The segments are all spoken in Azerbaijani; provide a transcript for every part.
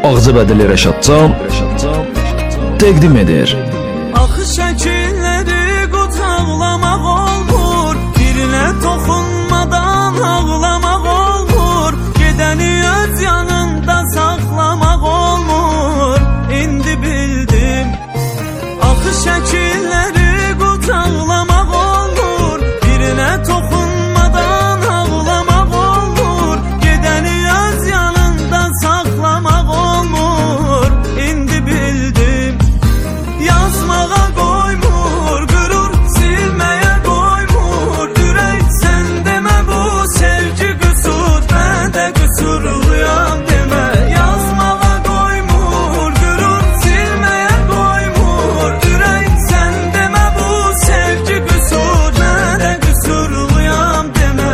Ağzıbədili Rəşadcan təqdim edir. Axı şəkilləri qucaqlamaq olmur, birinə toxunmadan ağlamaq olmur, gedəni öz yanında saxlamaq olmur. İndi bildim. Axı şəkilləri qucaqlamaq olmur, birinə toxunmadan ağlamaq olmur, gedəni öz yanında saxlamaq olmur. İndi bildim. Yazmağa qoymur, qürur silməyə qoymur, ürək sən demə bu sevgi qüsur, mən də qüsurluyam demə. Yazmağa qoymur, qürur silməyə qoymur, ürək sən demə bu sevgi qüsur, mən də qüsurluyam demə.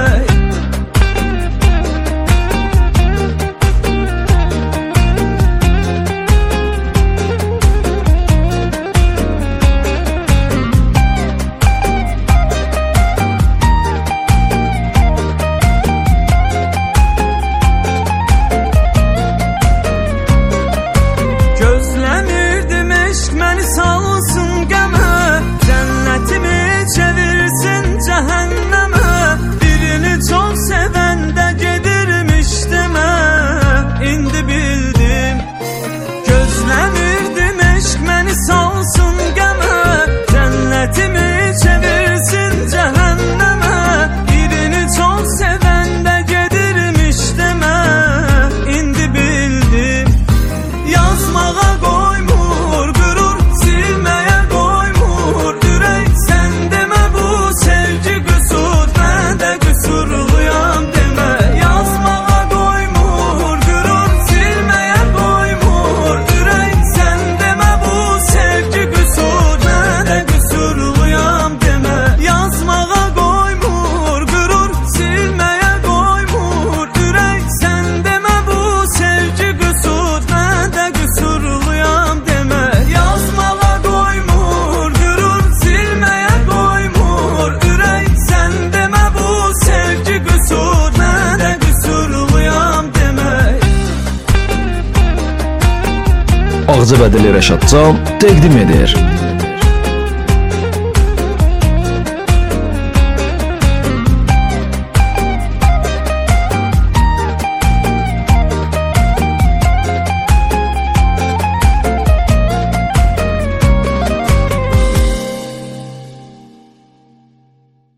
Gözləmirdim eşq məni salsın qəmə, cənnətimi çevirsin cəhənnəmə, birini çox sevəndə gedirmiş demə. İndi bildim. Gözləmirdim eşq məni salsın qəmə, cənnətimi çevirsin cəhənnəmə, birini çox sevəndə gedirmiş demə. İndi bildim. Yazmağa qoymur, qürur silməyə qoymur, ürək sən demə bu sevgi qüsur, mən də qüsurluyam demə. Yazmağa qoymur, qürur silməyə qoymur, ürək sən demə bu sevgi qüsur, mən də qüsurluyam demə. Yazmağa qoymur, qürur silməyə qoymur, ürək sən demə bu sevgi qüsur, mən də qüsurluyam demə. Yazmağa qoymur, qürur silməyə qoymur, ürək sən demə bu sevgi qüsur, mən də qüsurluyam demə. Ağzıbədili Rəşadcan təqdim edir.